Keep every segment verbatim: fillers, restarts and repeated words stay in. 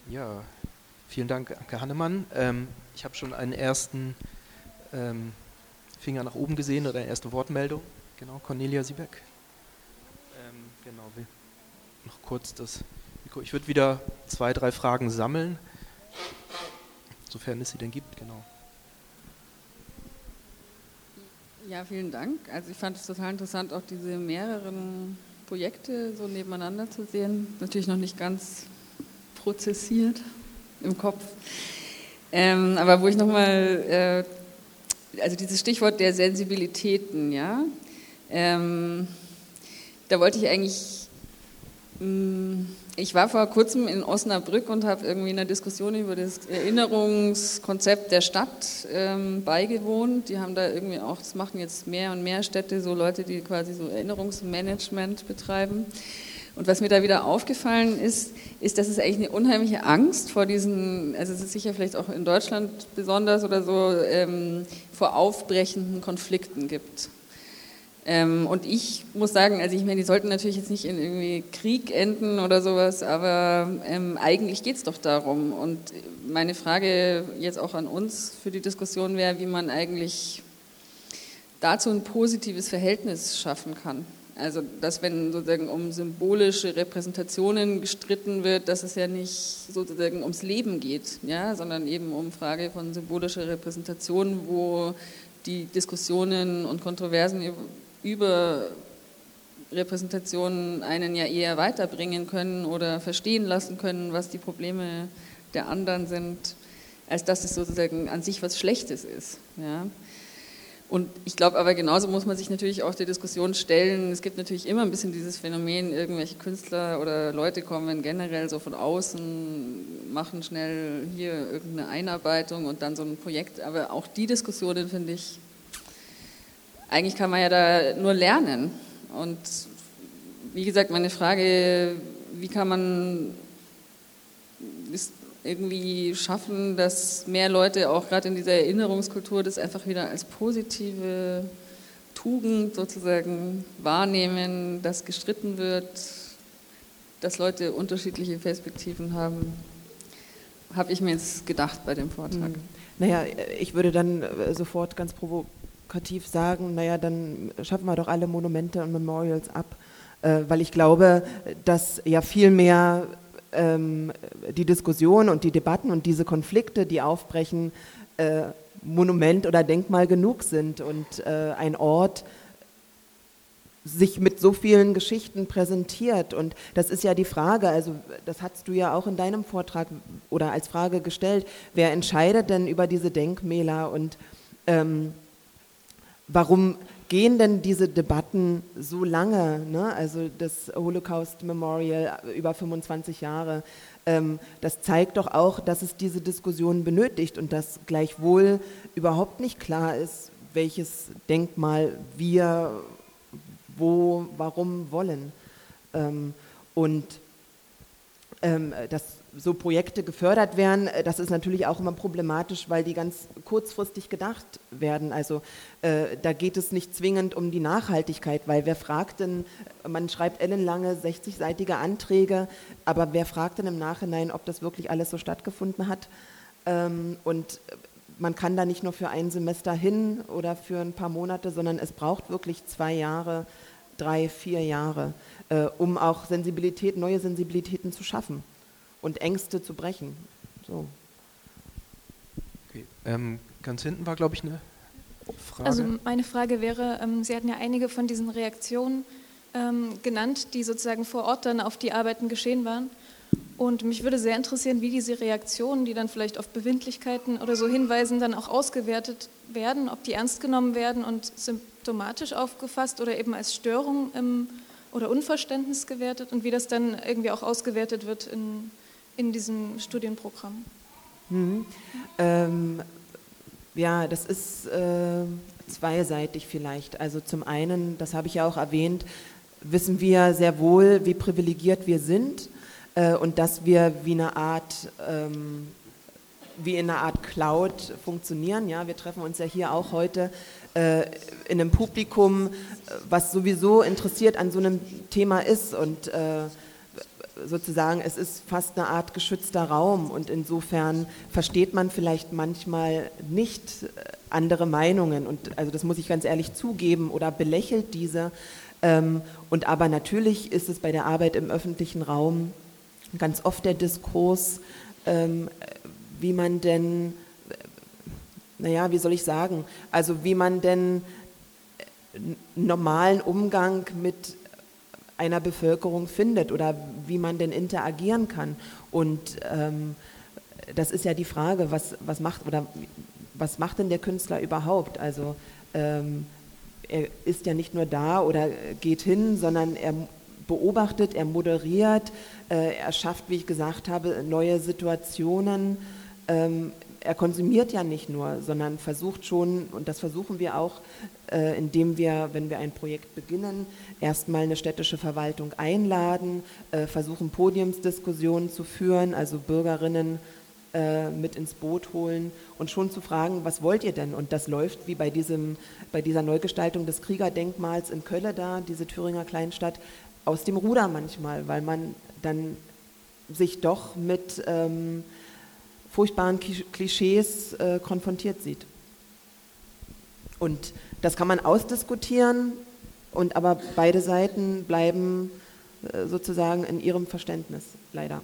Ja, vielen Dank, Anke Hannemann. Ähm, ich habe schon einen ersten ähm, Finger nach oben gesehen oder eine erste Wortmeldung. Genau, Cornelia Siebeck. Ähm, genau, will noch kurz das Mikro. Ich würde wieder zwei, drei Fragen sammeln, sofern es sie denn gibt, genau. Ja, vielen Dank. Also ich fand es total interessant, auch diese mehreren Projekte so nebeneinander zu sehen. Natürlich noch nicht ganz prozessiert im Kopf. Ähm, aber wo ich nochmal, äh, also dieses Stichwort der Sensibilitäten, ja, ähm, da wollte ich eigentlich, mh, ich war vor kurzem in Osnabrück und habe irgendwie einer Diskussion über das Erinnerungskonzept der Stadt ähm, beigewohnt. Die haben da irgendwie auch, das machen jetzt mehr und mehr Städte, so Leute, die quasi so Erinnerungsmanagement betreiben. Und was mir da wieder aufgefallen ist, ist, dass es eigentlich eine unheimliche Angst vor diesen, also es ist sicher vielleicht auch in Deutschland besonders oder so, ähm, vor aufbrechenden Konflikten gibt. Ähm, und ich muss sagen, also ich meine, die sollten natürlich jetzt nicht in irgendwie Krieg enden oder sowas, aber ähm, eigentlich geht es doch darum. Und meine Frage jetzt auch an uns für die Diskussion wäre, wie man eigentlich dazu ein positives Verhältnis schaffen kann. Also, dass wenn sozusagen um symbolische Repräsentationen gestritten wird, dass es ja nicht sozusagen ums Leben geht, ja, sondern eben um Frage von symbolischer Repräsentation, wo die Diskussionen und Kontroversen über Repräsentationen einen ja eher weiterbringen können oder verstehen lassen können, was die Probleme der anderen sind, als dass es sozusagen an sich was Schlechtes ist, ja. Und ich glaube aber genauso muss man sich natürlich auch der Diskussion stellen, es gibt natürlich immer ein bisschen dieses Phänomen, irgendwelche Künstler oder Leute kommen generell so von außen, machen schnell hier irgendeine Einarbeitung und dann so ein Projekt, aber auch die Diskussionen finde ich, eigentlich kann man ja da nur lernen. Und wie gesagt, meine Frage, wie kann man ist irgendwie schaffen, dass mehr Leute auch gerade in dieser Erinnerungskultur das einfach wieder als positive Tugend sozusagen wahrnehmen, dass gestritten wird, dass Leute unterschiedliche Perspektiven haben, habe ich mir jetzt gedacht bei dem Vortrag. Naja, ich würde dann sofort ganz provokativ sagen, naja, dann schaffen wir doch alle Monumente und Memorials ab, weil ich glaube, dass ja viel mehr die Diskussion und die Debatten und diese Konflikte, die aufbrechen, äh, Monument oder Denkmal genug sind und äh, ein Ort sich mit so vielen Geschichten präsentiert. Und das ist ja die Frage, also das hast du ja auch in deinem Vortrag oder als Frage gestellt, wer entscheidet denn über diese Denkmäler und ähm, warum gehen denn diese Debatten so lange, ne? Also das Holocaust Memorial über fünfundzwanzig Jahre, ähm, das zeigt doch auch, dass es diese Diskussion benötigt und dass gleichwohl überhaupt nicht klar ist, welches Denkmal wir wo, warum wollen. Ähm, und ähm, dass so Projekte gefördert werden, das ist natürlich auch immer problematisch, weil die ganz kurzfristig gedacht werden. Also äh, da geht es nicht zwingend um die Nachhaltigkeit, weil wer fragt denn, man schreibt ellenlange sechzigseitige Anträge, aber wer fragt denn im Nachhinein, ob das wirklich alles so stattgefunden hat? Ähm, und man kann da nicht nur für ein Semester hin oder für ein paar Monate, sondern es braucht wirklich zwei Jahre, drei, vier Jahre, äh, um auch Sensibilität, neue Sensibilitäten zu schaffen und Ängste zu brechen. So. Okay. Ähm, ganz hinten war, glaube ich, eine Frage. Also meine Frage wäre, ähm, Sie hatten ja einige von diesen Reaktionen ähm, genannt, die sozusagen vor Ort dann auf die Arbeiten geschehen waren. Und mich würde sehr interessieren, wie diese Reaktionen, die dann vielleicht auf Befindlichkeiten oder so hinweisen, dann auch ausgewertet werden, ob die ernst genommen werden und symptomatisch aufgefasst oder eben als Störung im, oder Unverständnis gewertet und wie das dann irgendwie auch ausgewertet wird in, in diesem Studienprogramm. Mhm. Ähm, ja, das ist äh, zweiseitig vielleicht. Also zum einen, das habe ich ja auch erwähnt, wissen wir sehr wohl, wie privilegiert wir sind. Und dass wir wie eine Art, ähm, wie in einer Art Cloud funktionieren. Ja, wir treffen uns ja hier auch heute äh, in einem Publikum, was sowieso interessiert an so einem Thema ist und äh, sozusagen, es ist fast eine Art geschützter Raum und insofern versteht man vielleicht manchmal nicht andere Meinungen und also das muss ich ganz ehrlich zugeben oder belächelt diese. Ähm, und aber natürlich ist es bei der Arbeit im öffentlichen Raum ganz oft der Diskurs, ähm, wie man denn, naja, wie soll ich sagen, also wie man denn normalen Umgang mit einer Bevölkerung findet oder wie man denn interagieren kann. Und ähm, das ist ja die Frage, was, was macht oder was macht denn der Künstler überhaupt? Also ähm, er ist ja nicht nur da oder geht hin, sondern er beobachtet, er moderiert, äh, er schafft, wie ich gesagt habe, neue Situationen. Ähm, er konsumiert ja nicht nur, sondern versucht schon, und das versuchen wir auch, äh, indem wir, wenn wir ein Projekt beginnen, erstmal eine städtische Verwaltung einladen, äh, versuchen Podiumsdiskussionen zu führen, also Bürgerinnen äh, mit ins Boot holen und schon zu fragen, was wollt ihr denn? Und das läuft wie bei, diesem, bei dieser Neugestaltung des Kriegerdenkmals in Kölle da, diese Thüringer Kleinstadt, aus dem Ruder manchmal, weil man dann sich doch mit ähm, furchtbaren Klischees äh, konfrontiert sieht. Und das kann man ausdiskutieren, und aber beide Seiten bleiben äh, sozusagen in ihrem Verständnis, leider.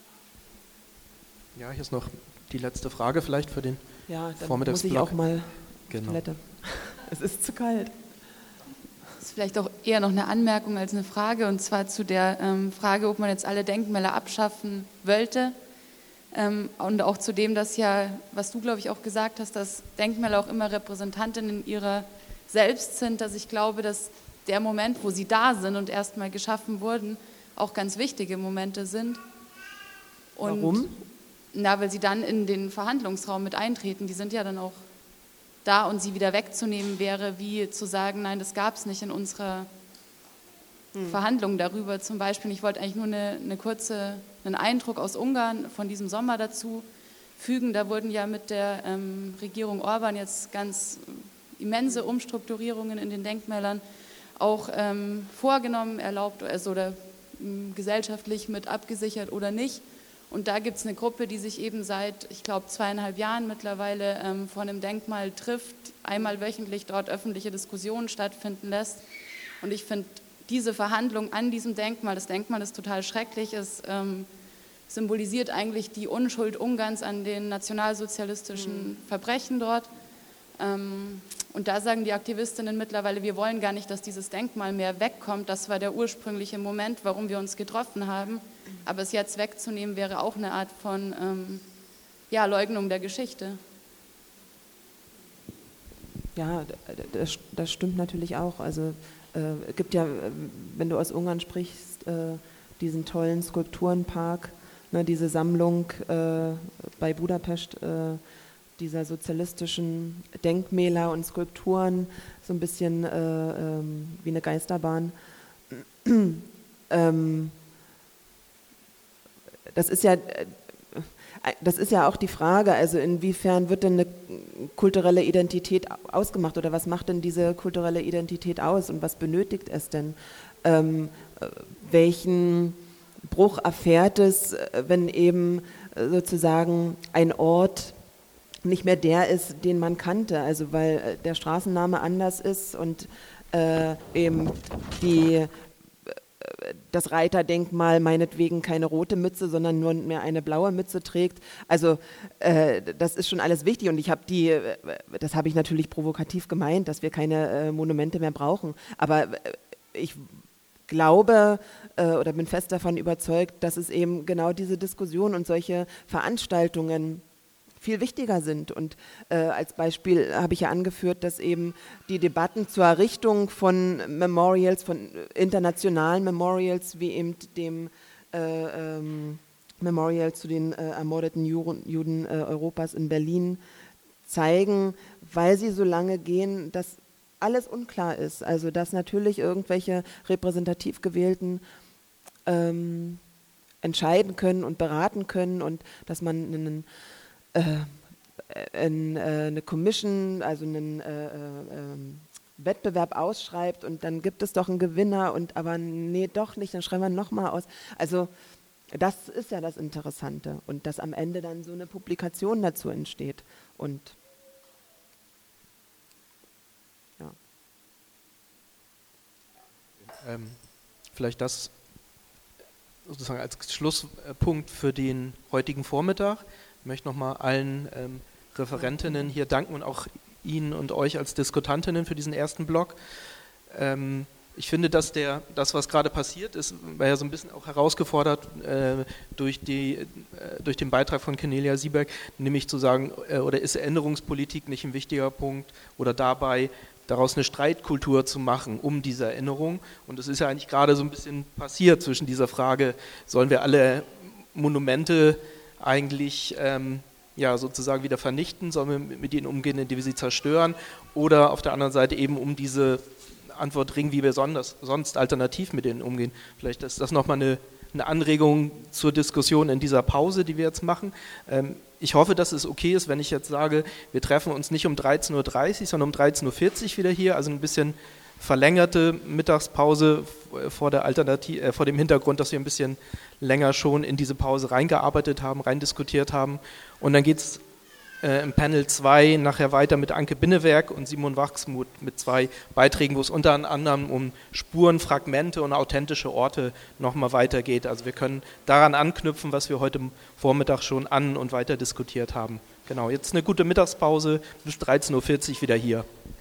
Ja, hier ist noch die letzte Frage vielleicht für den ja, dann Vormittagsblock. Muss ich auch mal genau. Toilette. Es ist zu kalt. Das ist vielleicht auch eher noch eine Anmerkung als eine Frage, und zwar zu der ähm, Frage, ob man jetzt alle Denkmäler abschaffen wollte. Ähm, und auch zu dem, dass ja, was du, glaube ich, auch gesagt hast, dass Denkmäler auch immer Repräsentantinnen ihrer selbst sind, dass ich glaube, dass der Moment, wo sie da sind und erstmal geschaffen wurden, auch ganz wichtige Momente sind. Und warum? Na, weil sie dann in den Verhandlungsraum mit eintreten. Die sind ja dann auch da, und sie wieder wegzunehmen wäre, wie zu sagen, nein, das gab es nicht in unserer hm. Verhandlung darüber zum Beispiel. Ich wollte eigentlich nur eine, eine kurze, einen Eindruck aus Ungarn von diesem Sommer dazu fügen. Da wurden ja mit der ähm, Regierung Orban jetzt ganz immense Umstrukturierungen in den Denkmälern auch ähm, vorgenommen, erlaubt also, oder ähm, gesellschaftlich mit abgesichert oder nicht. Und da gibt es eine Gruppe, die sich eben seit, ich glaube, zweieinhalb Jahren mittlerweile ähm, vor einem Denkmal trifft, einmal wöchentlich dort öffentliche Diskussionen stattfinden lässt. Und ich finde, diese Verhandlung an diesem Denkmal, das Denkmal ist total schrecklich, es ähm, symbolisiert eigentlich die Unschuld Ungarns an den nationalsozialistischen mhm. Verbrechen dort. Ähm, und da sagen die Aktivistinnen mittlerweile, wir wollen gar nicht, dass dieses Denkmal mehr wegkommt. Das war der ursprüngliche Moment, warum wir uns getroffen haben. Aber es jetzt wegzunehmen, wäre auch eine Art von ähm, ja, Leugnung der Geschichte. Ja, das, das stimmt natürlich auch. Also äh, es gibt ja, wenn du aus Ungarn sprichst, äh, diesen tollen Skulpturenpark, ne, diese Sammlung äh, bei Budapest, äh, dieser sozialistischen Denkmäler und Skulpturen, so ein bisschen äh, ähm, wie eine Geisterbahn. ähm, Das ist ja, das ist ja auch die Frage, also inwiefern wird denn eine kulturelle Identität ausgemacht oder was macht denn diese kulturelle Identität aus und was benötigt es denn? Ähm, welchen Bruch erfährt es, wenn eben sozusagen ein Ort nicht mehr der ist, den man kannte, also weil der Straßenname anders ist und äh, eben die das Reiterdenkmal meinetwegen keine rote Mütze, sondern nur mehr eine blaue Mütze trägt. Also äh, das ist schon alles wichtig, und ich habe die, das habe ich natürlich provokativ gemeint, dass wir keine äh, Monumente mehr brauchen. Aber äh, ich glaube äh, oder bin fest davon überzeugt, dass es eben genau diese Diskussion und solche Veranstaltungen viel wichtiger sind. Und äh, als Beispiel habe ich ja angeführt, dass eben die Debatten zur Errichtung von Memorials, von internationalen Memorials, wie eben dem äh, ähm, Memorial zu den äh, ermordeten Juden, Juden äh, Europas in Berlin zeigen, weil sie so lange gehen, dass alles unklar ist. Also dass natürlich irgendwelche repräsentativ gewählten ähm, entscheiden können und beraten können und dass man einen Äh, in, äh, eine Commission, also einen äh, äh, Wettbewerb ausschreibt und dann gibt es doch einen Gewinner und aber nee, doch nicht, dann schreiben wir nochmal aus. Also Das ist ja das Interessante und dass am Ende dann so eine Publikation dazu entsteht und ja. Ähm, vielleicht das sozusagen als Schlusspunkt für den heutigen Vormittag. Ich möchte nochmal allen ähm, Referentinnen hier danken und auch Ihnen und euch als Diskutantinnen für diesen ersten Block. Ähm, ich finde, dass der, das, was gerade passiert ist, war ja so ein bisschen auch herausgefordert äh, durch, die, äh, durch den Beitrag von Cornelia Siebeck, nämlich zu sagen, äh, oder ist Erinnerungspolitik nicht ein wichtiger Punkt oder dabei, daraus eine Streitkultur zu machen um diese Erinnerung. Und es ist ja eigentlich gerade so ein bisschen passiert zwischen dieser Frage, sollen wir alle Monumente eigentlich ähm, ja, sozusagen wieder vernichten, sollen wir mit ihnen umgehen, indem wir sie zerstören, oder auf der anderen Seite eben um diese Antwort ringen, wie wir sonst, sonst alternativ mit denen umgehen. Vielleicht ist das nochmal eine, eine Anregung zur Diskussion in dieser Pause, die wir jetzt machen. Ähm, ich hoffe, dass es okay ist, wenn ich jetzt sage, wir treffen uns nicht um dreizehn Uhr dreißig, sondern um dreizehn Uhr vierzig wieder hier, also ein bisschen verlängerte Mittagspause vor, der Alternativ- äh, vor dem Hintergrund, dass wir ein bisschen länger schon in diese Pause reingearbeitet haben, reindiskutiert haben. Und dann geht es äh, im Panel zwei nachher weiter mit Anke Binnewerk und Simon Wachsmuth mit zwei Beiträgen, wo es unter anderem um Spuren, Fragmente und authentische Orte nochmal weitergeht. Also wir können daran anknüpfen, was wir heute Vormittag schon an und weiter diskutiert haben. Genau, jetzt eine gute Mittagspause, bis dreizehn Uhr vierzig wieder hier.